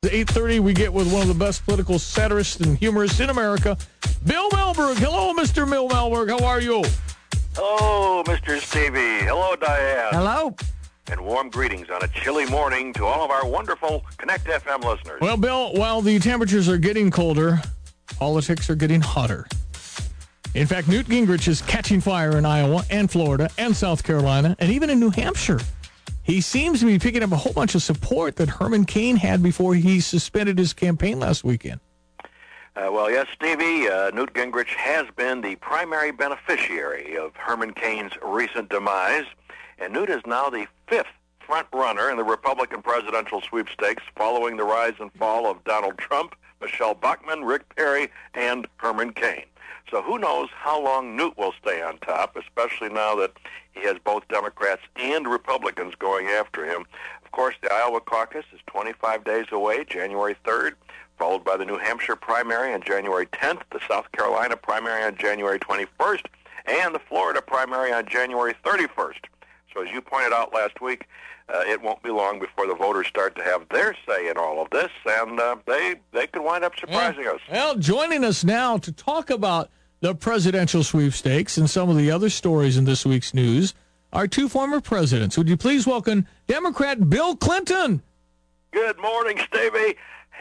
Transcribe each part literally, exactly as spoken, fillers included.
to eight thirty, we get with one of the best political satirists and humorists in America, Bill Melberg. Hello, Mister Bill Melberg. How are you? Hello, Mister Stevie. Hello, Diane. Hello. And warm greetings on a chilly morning to all of our wonderful Connect F M listeners. Well, Bill, while the temperatures are getting colder, politics are getting hotter. In fact, Newt Gingrich is catching fire in Iowa and Florida and South Carolina and even in New Hampshire. He seems to be picking up a whole bunch of support that Herman Cain had before he suspended his campaign last weekend. Uh, well, yes, Stevie, uh, Newt Gingrich has been the primary beneficiary of Herman Cain's recent demise, and Newt is now the fifth front runner in the Republican presidential sweepstakes following the rise and fall of Donald Trump, Michelle Bachmann, Rick Perry, and Herman Cain. So who knows how long Newt will stay on top, especially now that he has both Democrats and Republicans going after him. Of course, the Iowa caucus is twenty-five days away, January third, followed by the New Hampshire primary on January tenth, the South Carolina primary on January twenty-first, and the Florida primary on January thirty-first. So as you pointed out last week, uh, it won't be long before the voters start to have their say in all of this, and uh, they, they could wind up surprising well, us. Well, joining us now to talk about the presidential sweepstakes and some of the other stories in this week's news are two former presidents. Would you please welcome Democrat Bill Clinton? Good morning, Stevie.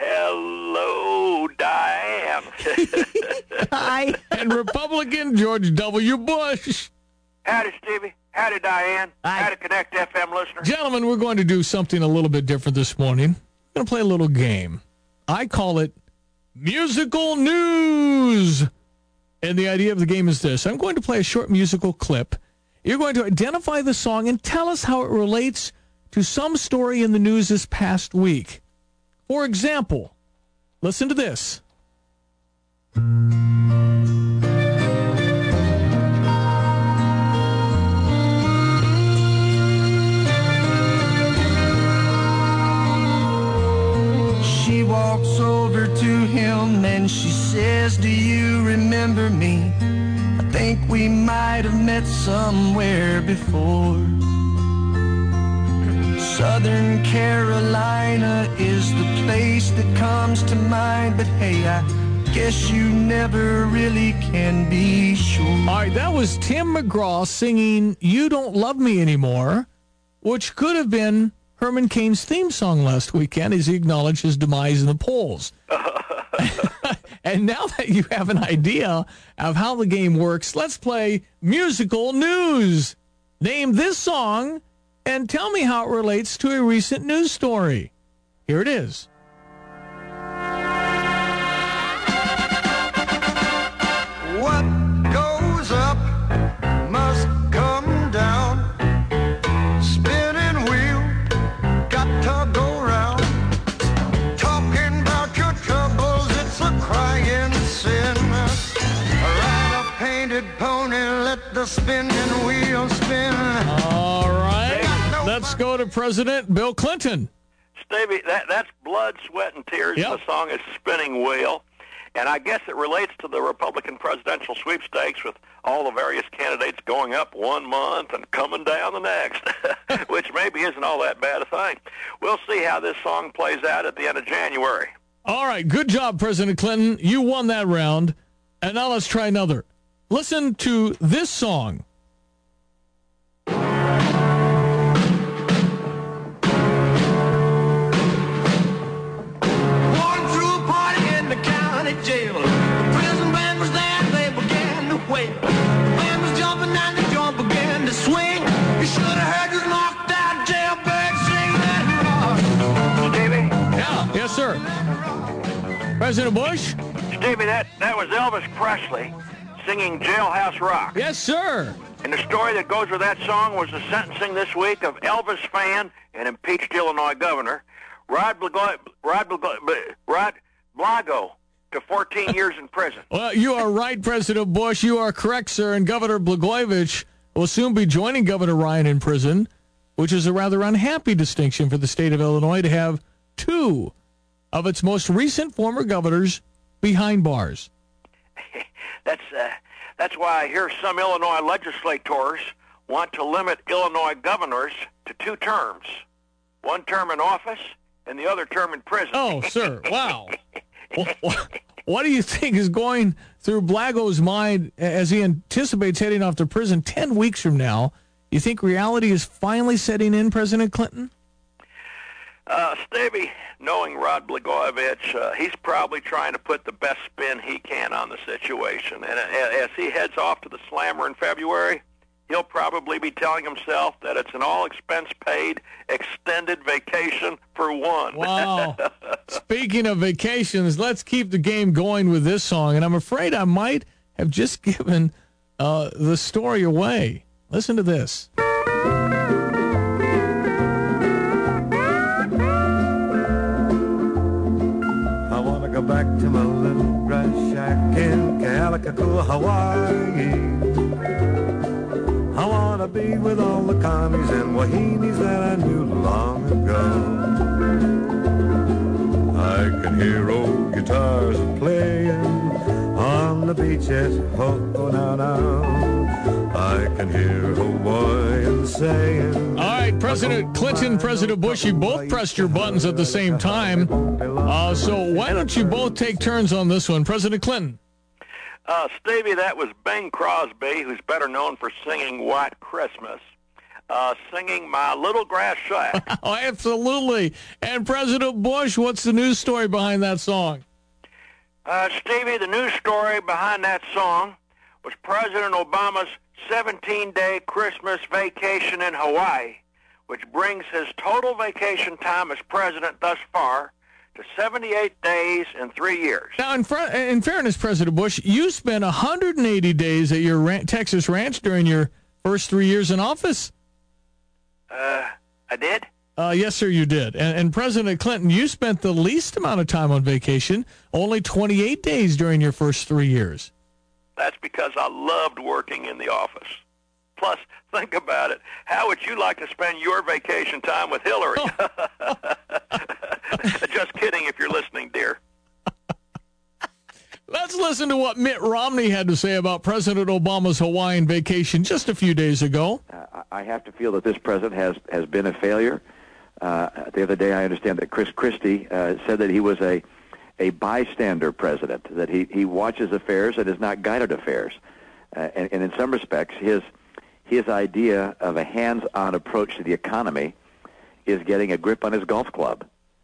Hello, Diane. Hi. And Republican George W. Bush. Howdy, Stevie. Howdy, Diane. Hi. Howdy, Connect F M listeners. Gentlemen, we're going to do something a little bit different this morning. We're going to play a little game. I call it Musical News. And the idea of the game is this. I'm going to play a short musical clip. You're going to identify the song and tell us how it relates to some story in the news this past week. For example, listen to this. She walks over to him and she says, "Do you remember me? I think we might have met somewhere before. Southern Carolina is the place that comes to mind, but hey, I guess you never really can be sure." All right, that was Tim McGraw singing You Don't Love Me Anymore, which could have been Herman Cain's theme song last weekend as he acknowledged his demise in the polls. And now that you have an idea of how the game works, let's play Musical News. Name this song and tell me how it relates to a recent news story. Here it is. What goes up must come down. Spinning wheel, got to go round. Talking about your troubles, it's a crying sin. Ride a painted pony, let the spinning wheel spin. All right, let's go to President Bill Clinton. Stevie, that, that's Blood, Sweat, and Tears. Yep. The song is Spinning Wheel. And I guess it relates to the Republican presidential sweepstakes with all the various candidates going up one month and coming down the next, which maybe isn't all that bad a thing. We'll see how this song plays out at the end of January. All right, good job, President Clinton. You won that round. And now let's try another. Listen to this song. Jail. The prison band was there, they began to wail. The band was jumping and the jump began to swing. You should have heard this knocked out jailbird sing that rock. Stevie? Yeah. Yes, sir. President Bush? Stevie, that, that was Elvis Presley singing Jailhouse Rock. Yes, sir. And the story that goes with that song was the sentencing this week of Elvis fan and impeached Illinois governor Rod Blago, Rod Blago, Rod Blago to fourteen years in prison. Well, you are right, President Bush. You are correct, sir. And Governor Blagojevich will soon be joining Governor Ryan in prison, which is a rather unhappy distinction for the state of Illinois to have two of its most recent former governors behind bars. That's uh, that's why I hear some Illinois legislators want to limit Illinois governors to two terms, one term in office and the other term in prison. Oh, sir, wow. what, what, what do you think is going through Blago's mind as he anticipates heading off to prison ten weeks from now? You think reality is finally setting in, President Clinton? Uh, Stevie, knowing Rod Blagojevich, uh, he's probably trying to put the best spin he can on the situation. And as he heads off to the Slammer in February, he'll probably be telling himself that it's an all-expense-paid extended vacation for one. Wow. Speaking of vacations, let's keep the game going with this song. And I'm afraid I might have just given uh, the story away. Listen to this. Go back to my little grass shack in Kealakekua, Hawaii. I want to be with all the Connies and Wahinis that I knew long ago. I can hear old guitars playing on the beaches, oh, oh, now, now. I can hear Hawaiians saying... All right, President Clinton, President Bush, you both pressed your buttons at the same time. Uh, so why don't you both take turns on this one? President Clinton. Uh, Stevie, that was Bing Crosby, who's better known for singing White Christmas, uh, singing My Little Grass Shack. Oh, absolutely. And President Bush, what's the news story behind that song? Uh, Stevie, the news story behind that song was President Obama's seventeen-day Christmas vacation in Hawaii, which brings his total vacation time as president thus far to seventy-eight days in three years. Now, in, fr- in fairness, President Bush, you spent one hundred eighty days at your ran- Texas ranch during your first three years in office. Uh, I did? Uh, yes, sir, you did. And, and President Clinton, you spent the least amount of time on vacation, only twenty-eight days during your first three years. That's because I loved working in the office. Plus, think about it. How would you like to spend your vacation time with Hillary? Just kidding if you're listening, dear. Let's listen to what Mitt Romney had to say about President Obama's Hawaiian vacation just a few days ago. Uh, I have to feel that this president has, has been a failure. Uh, the other day I understand that Chris Christie uh, said that he was a a bystander president, that he, he watches affairs and is not guided affairs. Uh, and, and in some respects, his his idea of a hands-on approach to the economy is getting a grip on his golf club.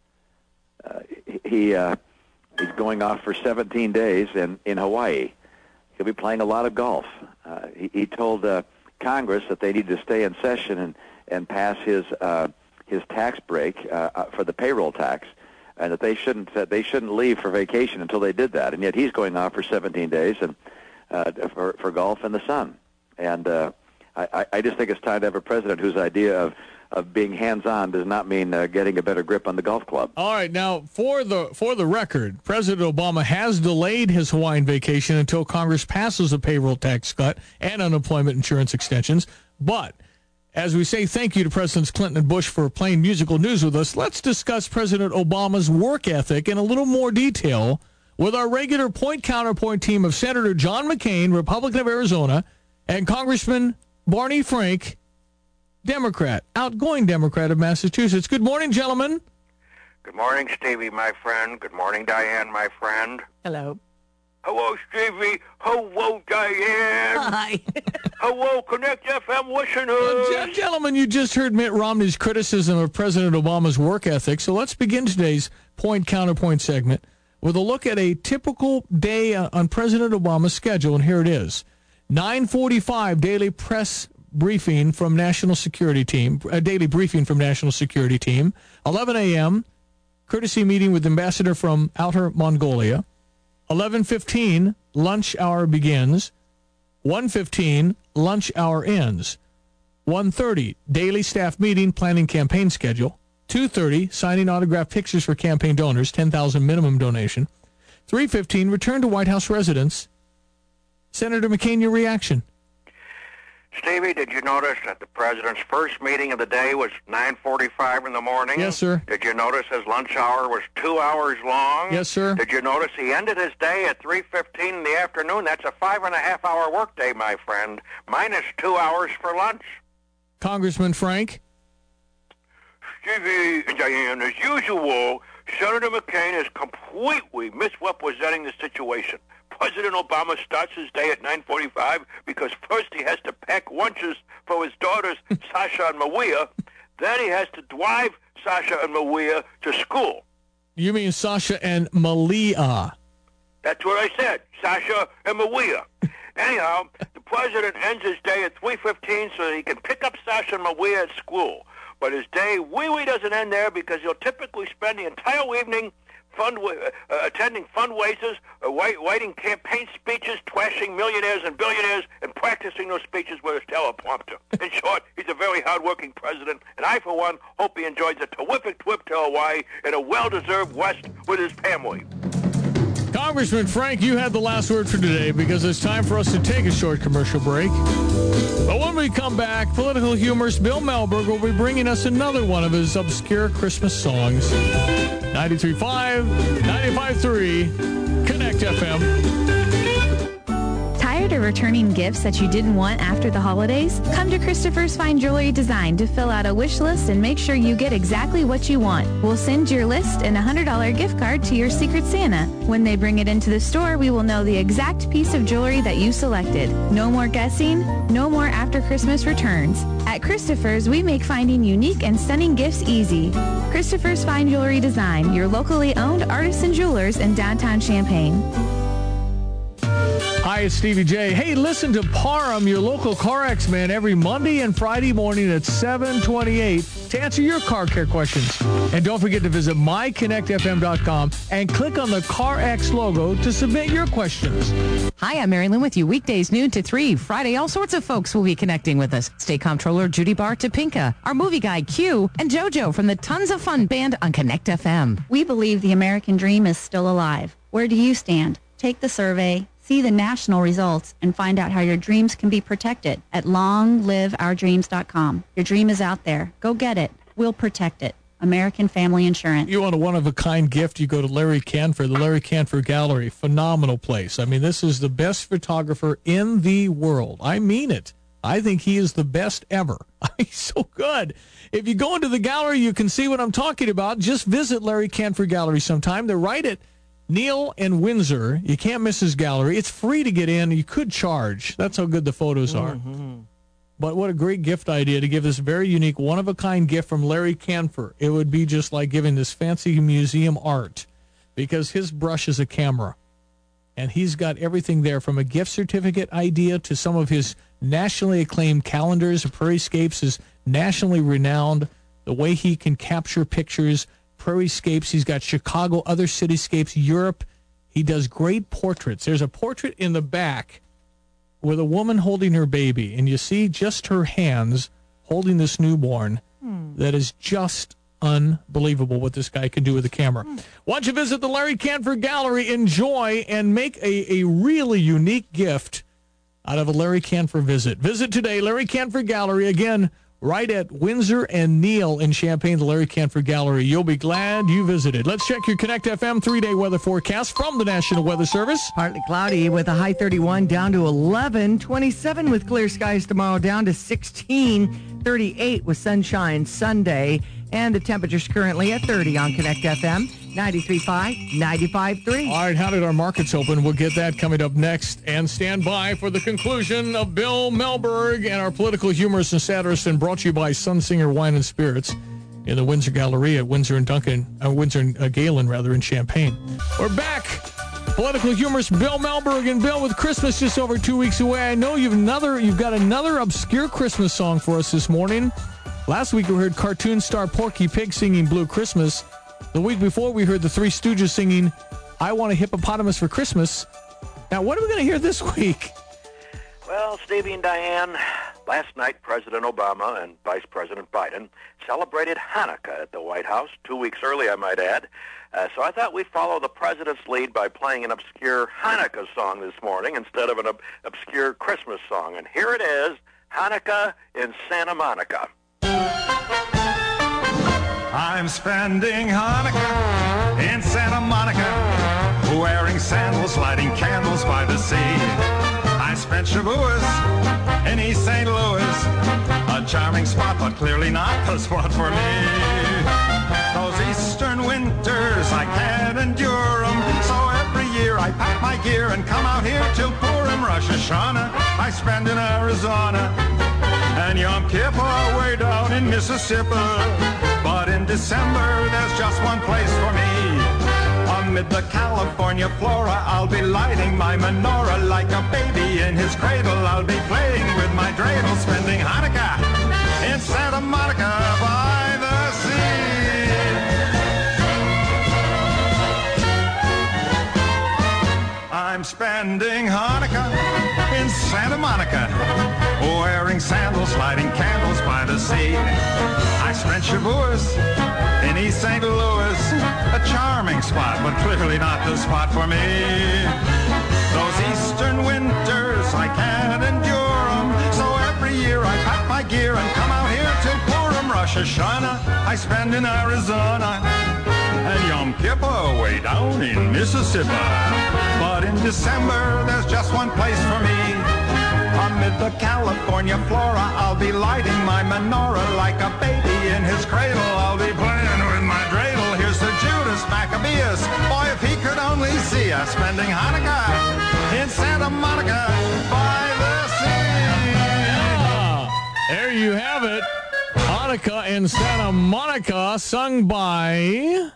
Uh, he uh, he's going off for seventeen days in, in Hawaii. He'll be playing a lot of golf. Uh, he, he told uh, Congress that they need to stay in session and, and pass his uh, his tax break uh, for the payroll tax, and that they shouldn't uh, they shouldn't leave for vacation until they did that. And yet he's going off for seventeen days and uh, for for golf in the sun. And uh, I, I just think it's time to have a president whose idea of of being hands-on does not mean uh, getting a better grip on the golf club. All right, now for the for the record, President Obama has delayed his Hawaiian vacation until Congress passes a payroll tax cut and unemployment insurance extensions. But as we say thank you to Presidents Clinton and Bush for playing musical news with us, let's discuss President Obama's work ethic in a little more detail with our regular point-counterpoint team of Senator John McCain, Republican of Arizona, and Congressman Barney Frank, Democrat, outgoing Democrat of Massachusetts. Good morning, gentlemen. Good morning, Stevie, my friend. Good morning, Diane, my friend. Hello. Hello, Stevie. Hello, Diane. Hi. Hello, Connect F M listeners. Uh, gentlemen, you just heard Mitt Romney's criticism of President Obama's work ethic, so let's begin today's point-counterpoint segment with a look at a typical day on President Obama's schedule, and here it is. nine forty-five daily press briefing from National Security Team, a daily briefing from National Security Team. eleven a.m., courtesy meeting with Ambassador from Outer Mongolia. eleven fifteen, lunch hour begins. one fifteen, lunch hour ends. one thirty, daily staff meeting, planning campaign schedule. two thirty, signing autographed pictures for campaign donors, ten thousand minimum donation. three fifteen, return to White House residence. Senator McCain, your reaction? Stevie, did you notice that the president's first meeting of the day was nine forty-five in the morning? Yes, sir. Did you notice his lunch hour was two hours long? Yes, sir. Did you notice he ended his day at three fifteen in the afternoon? That's a five and a half hour workday, my friend, minus two hours for lunch. Congressman Frank? Stevie and Diane, as usual, Senator McCain is completely misrepresenting the situation. President Obama starts his day at nine forty-five because first he has to pack lunches for his daughters, Sasha and Maria. Then he has to drive Sasha and Maria to school. You mean Sasha and Malia? That's what I said, Sasha and Maria. Anyhow, the president ends his day at three fifteen so that he can pick up Sasha and Maria at school. But his day really doesn't end there because he'll typically spend the entire evening fund, uh, attending fundraisers, uh, writing campaign speeches, trashing millionaires and billionaires, and practicing those speeches with his teleprompter. In short, he's a very hard-working president, and I, for one, hope he enjoys a terrific trip to Hawaii and a well-deserved rest with his family. Congressman Frank, you had the last word for today because it's time for us to take a short commercial break. But when we come back, political humorist Bill Melberg will be bringing us another one of his obscure Christmas songs. ninety-three point five, ninety-five point three, Connect F M. Tired of returning gifts that you didn't want after the holidays? Come to Christopher's Fine Jewelry Design to fill out a wish list and make sure you get exactly what you want. We'll send your list and a one hundred dollars gift card to your Secret Santa. When they bring it into the store, we will know the exact piece of jewelry that you selected. No more guessing, no more after Christmas returns. At Christopher's, we make finding unique and stunning gifts easy. Christopher's Fine Jewelry Design, your locally owned artisan jewelers in downtown Champaign. Hi, it's Stevie J. Hey, listen to Parham, your local CarX man, every Monday and Friday morning at seven twenty-eight to answer your car care questions. And don't forget to visit my connect f m dot com and click on the CarX logo to submit your questions. Hi, I'm Mary Lynn with you. Weekdays noon to three. Friday, all sorts of folks will be connecting with us. State Comptroller Judy Barr Topinka, our movie guy Q, and JoJo from the Tons of Fun band on Connect F M. We believe the American dream is still alive. Where do you stand? Take the survey, see the national results, and find out how your dreams can be protected at long live our dreams dot com. Your dream is out there. Go get it. We'll protect it. American Family Insurance. You want a one-of-a-kind gift, you go to Larry Canfor, the Larry Canfor Gallery. Phenomenal place. I mean, this is the best photographer in the world. I mean it. I think he is the best ever. He's so good. If you go into the gallery, you can see what I'm talking about. Just visit Larry Canfor Gallery sometime. They're right at Neil and Windsor. You can't miss his gallery. It's free to get in. You could charge. That's how good the photos are. Mm-hmm. But what a great gift idea to give this very unique, one-of-a-kind gift from Larry Canfor. It would be just like giving this fancy museum art because his brush is a camera. And he's got everything there from a gift certificate idea to some of his nationally acclaimed calendars. Prairiescapes is nationally renowned. The way he can capture pictures, Prairiescapes, he's got Chicago, other cityscapes, Europe. He does great portraits. There's a portrait in the back with a woman holding her baby, and you see just her hands holding this newborn. Hmm. That is just unbelievable what this guy can do with a camera. Hmm. Why don't you visit the Larry Canfor Gallery, enjoy, and make a, a really unique gift out of a Larry Canfor visit. Visit today, Larry Canfor Gallery, again, right at Windsor and Neil in Champaign, the Larry Canfor Gallery. You'll be glad you visited. Let's check your Connect F M three-day weather forecast from the National Weather Service. Partly cloudy with a high thirty-one down to eleven. twenty-seven with clear skies tomorrow down to sixteen. thirty-eight with sunshine Sunday. And the temperature's currently at thirty on Connect F M. ninety-three point five, ninety-five point three. All right, how did our markets open? We'll get that coming up next. And stand by for the conclusion of Bill Melberg and our political humorist and satirist, and brought to you by Sunsinger Wine and Spirits in the Windsor Galleria at Windsor and Duncan, uh, Windsor and uh, Galen, rather, in Champaign. We're back. Political humorist Bill Melberg. And Bill, with Christmas just over two weeks away, I know you've another you've got another obscure Christmas song for us this morning. Last week we heard cartoon star Porky Pig singing Blue Christmas. The week before we heard the Three Stooges singing I Want a Hippopotamus for Christmas. Now, what are we going to hear this week? Well, Stevie and Diane, last night President Obama and Vice President Biden celebrated Hanukkah at the White House, two weeks early, I might add. Uh, so I thought we'd follow the president's lead by playing an obscure Hanukkah song this morning instead of an ob- obscure Christmas song. And here it is, Hanukkah in Santa Monica. I'm spending Hanukkah in Santa Monica, wearing sandals, lighting candles by the sea. I spent Shavuos in East Saint Louis, a charming charming spot, but clearly not the spot for me. Those eastern winters, I can't endure 'em. So every year I pack my gear and come out here till Purim. Rosh Hashanah I spend in Arizona, and Yom Kippur way down in Mississippi. But in December there's just one place for me. Amid the California flora, I'll be lighting my menorah like a baby in his cradle. I'll be playing with my dreidel, spending Hanukkah in Santa Monica by the sea. I'm spending Hanukkah in Santa Monica, wearing sandals, lighting candles by the sea. I spent Shavuos in East Saint Louis, a charming spot, but clearly not the spot for me. Those eastern winters, I can't endure 'em. So every year I pack my gear and come out here till Purim. Rosh Hashanah I spend in Arizona, and Yom Kippur way down in Mississippi. But in December there's just one place for me. Amid the California flora, I'll be lighting my menorah like a baby in his cradle. I'll be playing with my dreidel. Here's to Judas Maccabeus. Boy, if he could only see us spending Hanukkah in Santa Monica by the sea. Yeah. There you have it. Hanukkah in Santa Monica, sung by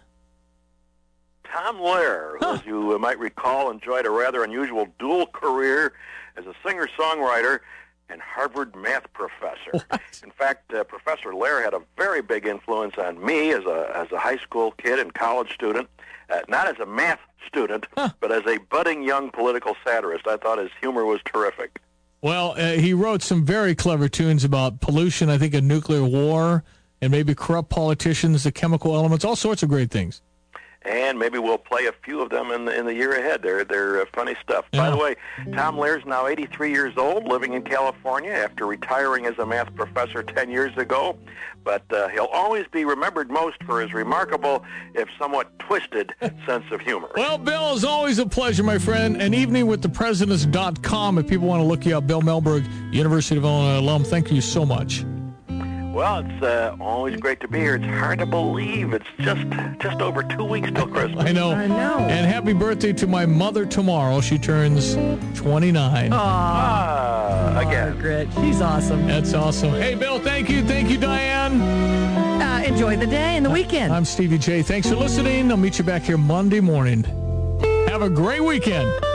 Tom Lehrer, who, as you uh, might recall, enjoyed a rather unusual dual career as a singer-songwriter and Harvard math professor. What? In fact, uh, Professor Lehrer had a very big influence on me as a as a high school kid and college student, uh, not as a math student, huh. but as a budding young political satirist. I thought his humor was terrific. Well, uh, he wrote some very clever tunes about pollution, I think a nuclear war, and maybe corrupt politicians, the chemical elements, all sorts of great things. And maybe we'll play a few of them in the, in the year ahead. They're they're uh, funny stuff. Yeah. By the way, Tom Lehrer's now eighty-three years old, living in California after retiring as a math professor ten years ago. But uh, he'll always be remembered most for his remarkable, if somewhat twisted, sense of humor. Well, Bill, it's always a pleasure, my friend. An evening with the presidents dot com. If people want to look you up, Bill Melberg, University of Illinois alum. Thank you so much. Well, it's uh, always great to be here. It's hard to believe it's just just over two weeks till Christmas. I know. I know. And happy birthday to my mother tomorrow. She turns twenty-nine. Ah, again. Margaret, she's awesome. That's awesome. Hey, Bill, thank you. Thank you, Diane. Uh, enjoy the day and the weekend. I'm Stevie J. Thanks for listening. I'll meet you back here Monday morning. Have a great weekend.